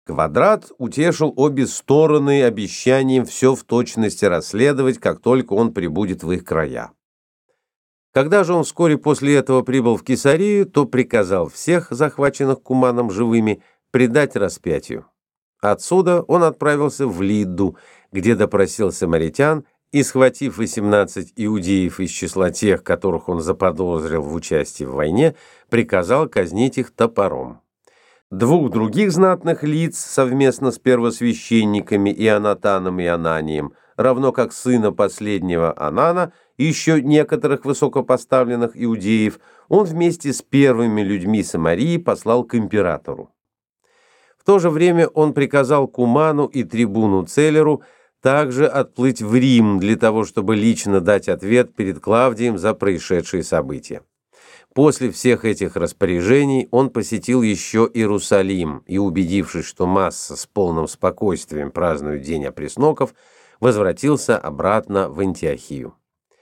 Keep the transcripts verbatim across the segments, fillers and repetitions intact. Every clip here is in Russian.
Квадрат утешил обе стороны обещанием все в точности расследовать, как только он прибудет в их края. Когда же он вскоре после этого прибыл в Кесарию, то приказал всех, захваченных Куманом живыми, предать распятию. Отсюда он отправился в Лидду, где допросил самаритян и, схватив восемнадцать иудеев из числа тех, которых он заподозрил в участии в войне, приказал казнить их топором. Двух других знатных лиц совместно с первосвященниками Ионатаном и Ананием, равно как сына последнего Анана и еще некоторых высокопоставленных иудеев, он вместе с первыми людьми Самарии послал к императору. В то же время он приказал Куману и трибуну Целеру также отплыть в Рим для того, чтобы лично дать ответ перед Клавдием за происшедшие события. После всех этих распоряжений он посетил еще Иерусалим и, убедившись, что масса с полным спокойствием празднует День опресноков, возвратился обратно в Антиохию.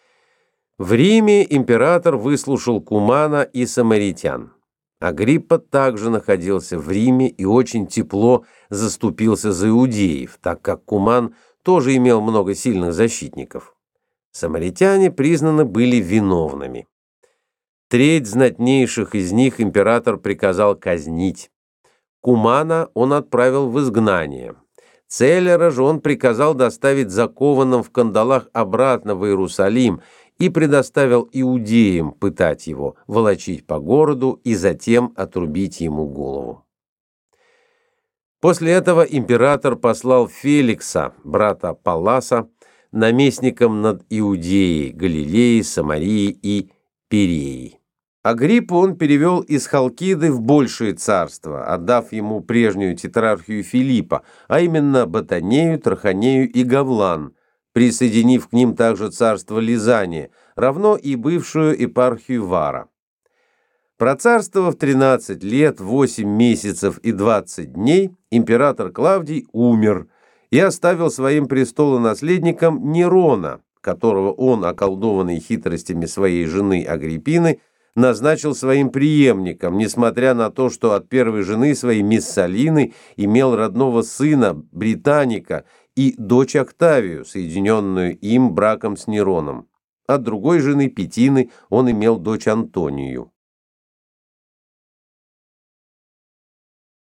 В Риме император выслушал Кумана и самаритян. Агриппа также находился в Риме и очень тепло заступился за иудеев, так как Куман тоже имел много сильных защитников. Самаритяне признаны были виновными. Треть знатнейших из них император приказал казнить. Кумана он отправил в изгнание. Целера же он приказал доставить закованным в кандалах обратно в Иерусалим и предоставил иудеям пытать его, волочить по городу и затем отрубить ему голову. После этого император послал Феликса, брата Палласа, наместником над Иудеей, Галилеей, Самарией и Переей. Агриппу он перевел из Халкиды в большее царство, отдав ему прежнюю тетрархию Филиппа, а именно Батанею, Траханею и Гавлан, присоединив к ним также царство Лизания, равно и бывшую епархию Вара. Процарствовав тринадцать лет, восемь месяцев и двадцать дней, император Клавдий умер и оставил своим престолонаследником Нерона, которого он, околдованный хитростями своей жены Агриппины, назначил своим преемником, несмотря на то, что от первой жены своей Мессалины имел родного сына Британика и дочь Октавию, соединенную им браком с Нероном. От другой жены Петины он имел дочь Антонию.